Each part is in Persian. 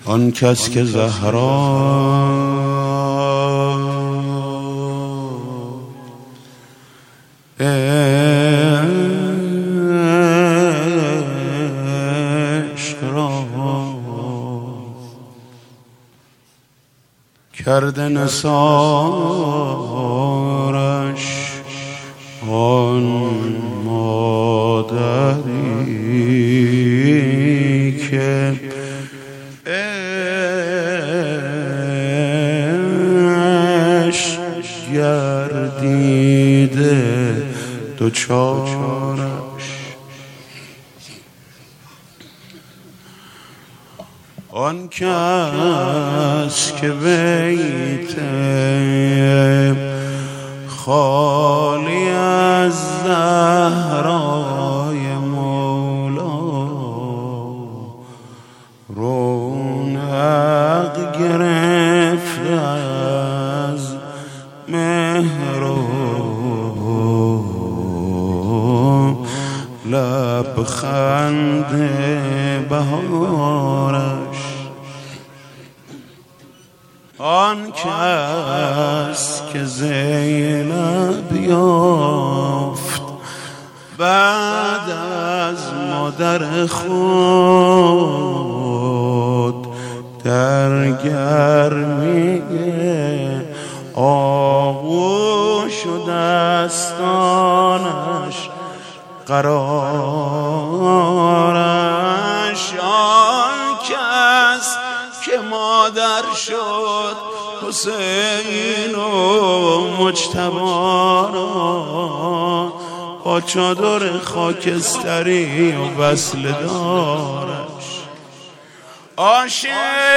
آن کس که زهرا عشق را کرده نثارش، آن مادری که عشق گردیده دوچارش، آن کس که بیت خالی از زهرای مولا رونق گرفت از مهر و لبخند بهارش، آن کس که زینب یافت بعد از مادر خود در گرمی آغوش و دستانش قرارش، آن کس که مادر شد حسین و مجتبی را با چادر خاکستری و وصل دارش، عاشق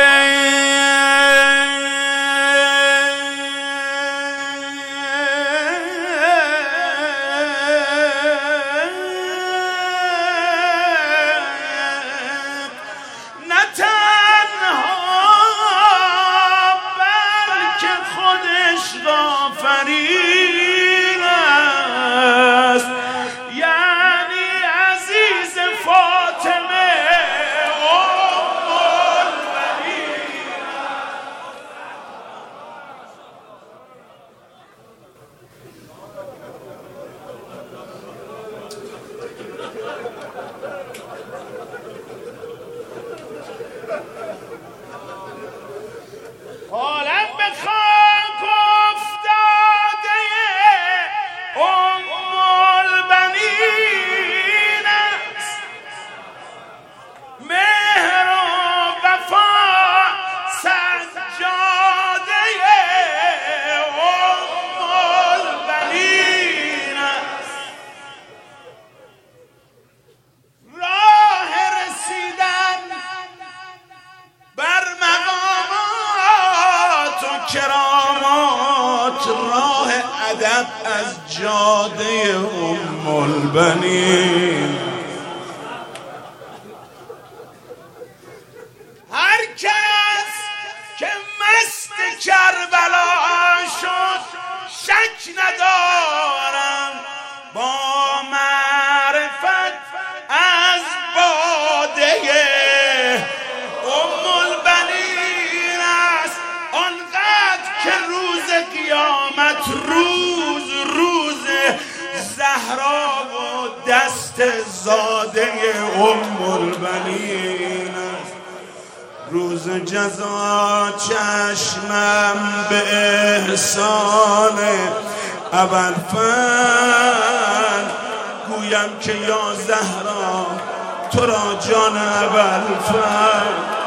کرامات، راه ادب از جاده ام البنین، هر کس که مست کربلا شد شک ندارم با معرفت از باده ام البنین است، آنقدر که روز قیامت روز زهرا و دست زاده ام البنین است، روز جزا چشمم به احسان ابوالفضل گویم که یا زهرا تو را جان ابوالفضل.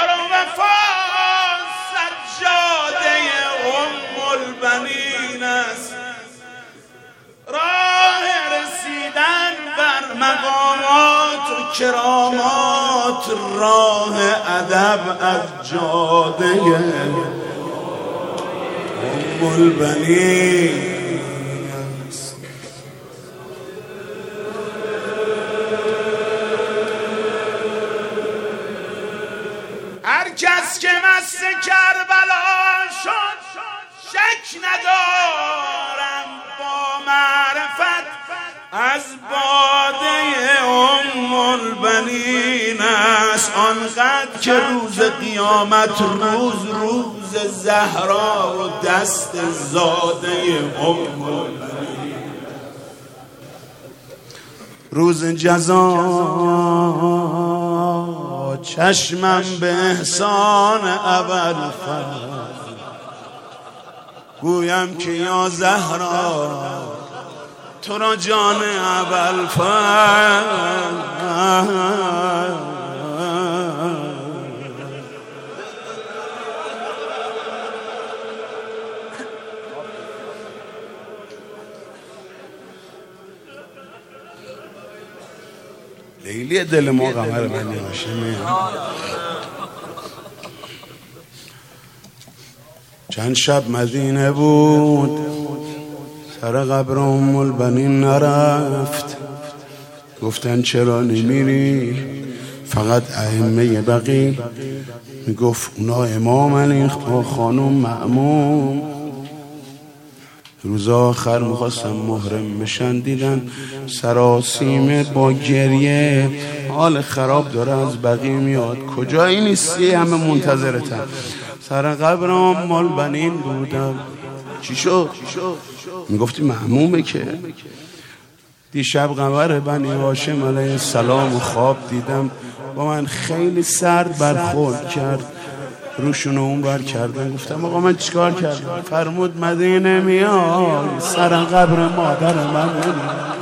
البنین است راه رسیدن بر مقامات و کرامات، راه ادب از جاده ام البنین. هر کس که مست کربلا شد شک ندارم با معرفت از باده ام البنین است. آنقدر که روز قیامت روز زهرا و دست زاده ام البنین، روز جزا چشمم به احسان ابوالفضل گویم که یا زهرا تو را جان ابوالفضل. لیلی دل ما قمر بنی هاشمه. چند شب مدینه بود، سر قبر ام البنین نرفت. گفتن چرا نمیری؟ فقط ائمه بقی میگفت اونا امامن با خانم مأموم. روز آخر میخواستم محرم بشن، دیدن سراسیمه با گریه، حال خراب داره، از بقیه میاد. کجایی نیستی؟ همه منتظرتن. سر قبر ام البنین بودم. چی شد؟ میگفتی مهمومه که. دیشب قمر بنی هاشم علیه السلام خواب دیدم، با من خیلی سرد برخورد کرد، روشونو اون بر کردن. گفتم آقا من چیکار کردم؟ فرمود مدینه میای سر قبر مادر من نمیاد.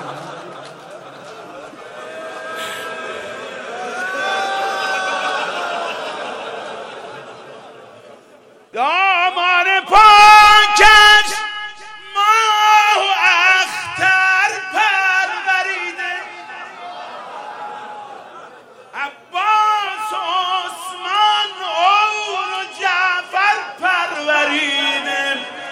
دامان پاکش ماه و اختر پروریده، عباس و عثمان عمر و جعفر پروریده.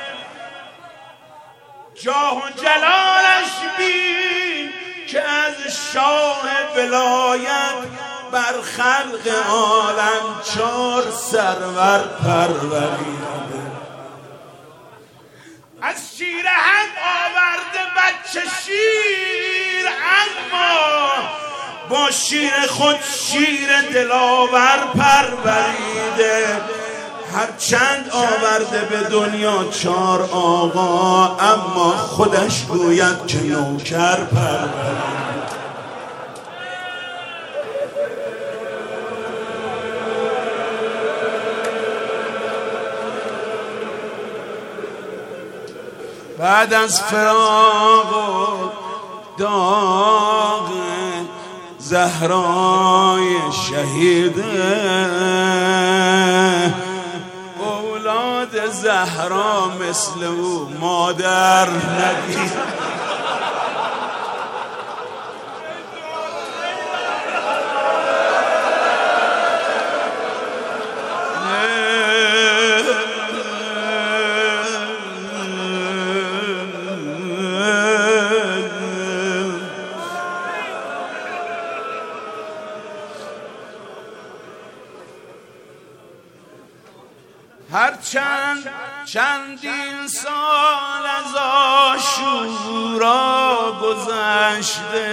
جاه و جلالش بین که از شاه ولایت بر خلق عالم 4 سرور پروریده. از شیر هم آورده بچه شیر، اما با شیر خود شیر دلاور پروریده. هرچند آورده به دنیا 4 آقا، اما خودش گوید که نوکر پروریده. بعد از فراق و داغ زهرای شهیده، اولاد زهرا مثل او مادر ندید. چندین سال از عاشورا گذشته،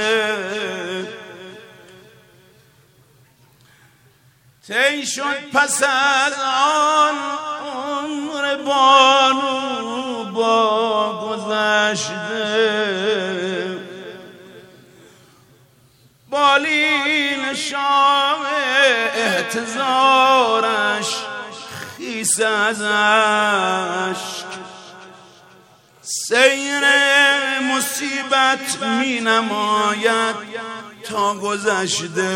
طی شد پس از آن عمر بانو با گذشته. بالین شام احتضارش خیس از اشک، سیر مصیبت می نماید تا گذشته.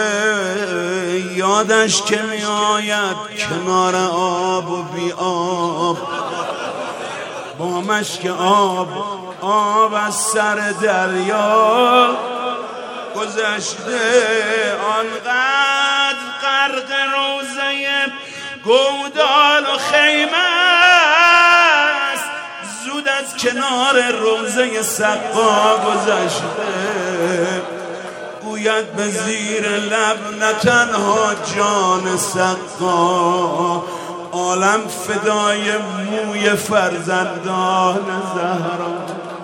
یادش که می آید کنار آب و بی آب، با مشک آب از سر دریا گذشته، آنقدر غرق روزه گودال و خیمه است، زود از کنار روزه سقا گذشته. گوید به زیر لب نه تنها جان سقا، عالم فدای موی فرزندان زهرا.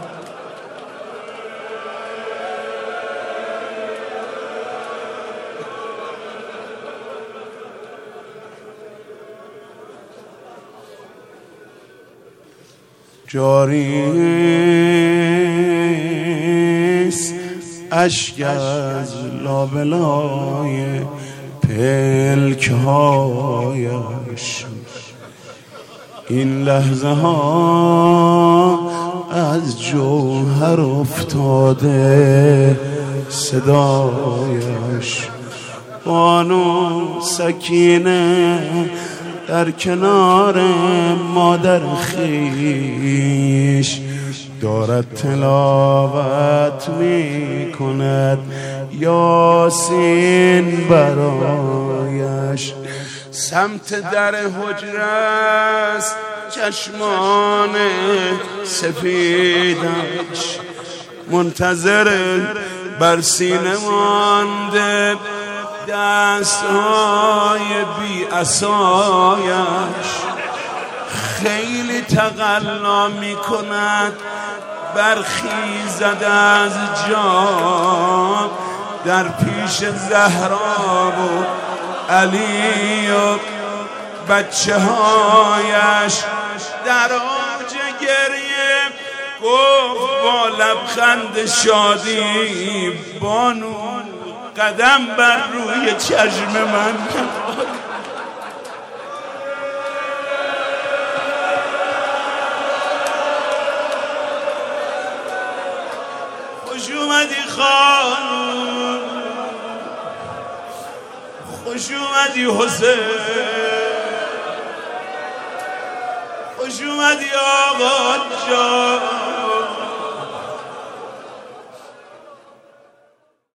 جاریست اشک از لابلای پلک‌هایش، این لحظه ها از جوهر افتاده صدایش. بانو سکینه در کنار مادر خویش دارد تلاوت می کند یاسین برایش. سمت در حجره است چشمان سفیدش، منتظر بر سینه مانده دستهای بی عصایش. خیلی تقلا می کند برخیزد از جا در پیش زهرا و علی و بچه هایش. در اوج گریه گفت با لبخند شادی، بانو قدم بر روی چشم من. خوش اومدی خانم، خوش اومدی حسین، خوش اومدی آقا جان.